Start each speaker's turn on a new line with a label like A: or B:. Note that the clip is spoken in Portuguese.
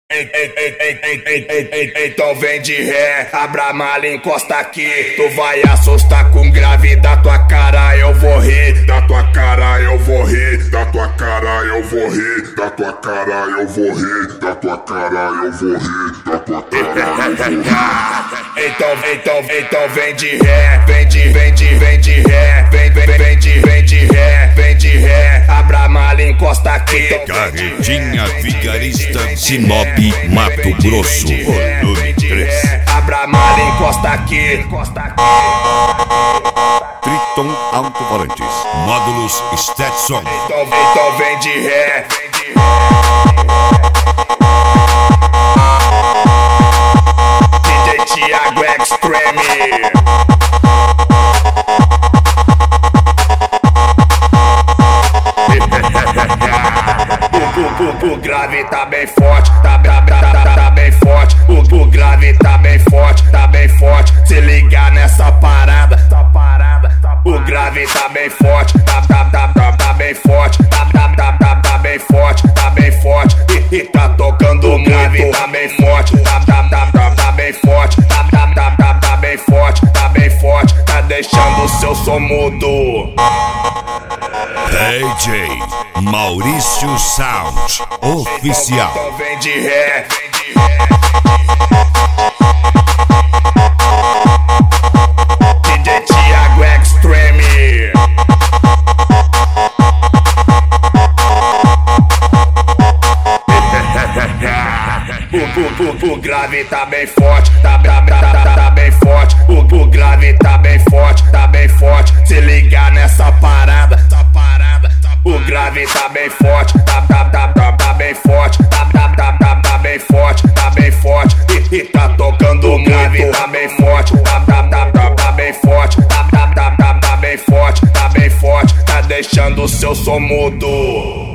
A: Então vem de ré, abra a mala, encosta aqui. Tu vai assustar com grave, da tua cara eu vou rir. Da tua cara eu vou rir, da tua cara eu vou rir, da tua cara eu vou rir, da tua cara eu vou rir, da tua cara eu vou rir. Então vem de ré, vem de ré, vem de ré, vem de ré, abra a mala, encosta aqui.
B: Carretinha Vigarista, Sinop, Mato Grosso, volume 3.
A: Abra a mala, encosta aqui.
B: Triton Alto-Falantes, módulos Stetson.
A: Então vem de ré. DJ Thiago Extreme. O grave tá bem forte, tá bem forte. O grave tá bem forte, tá bem forte. Se ligar nessa parada, o grave tá bem forte, tá bem forte, tá bem forte, tá bem forte. E tá tocando muito. O grave tá bem forte, tá bem forte, tá bem forte, tá bem forte. Tá deixando o seu som mudo.
B: DJ Maurício Sound Oficial.
A: Então vem de ré. DJ Thiago Extreme. O grave tá bem forte, tá bem forte. O grave tá bem forte, tá bem forte. Se ligar nessa parada, o grave tá bem forte, tá bem forte, tá bem forte, tá bem forte. E tá tocando muito. O grave tá bem forte, tá bem forte, tá bem forte, tá bem forte. Tá deixando o seu som mudo.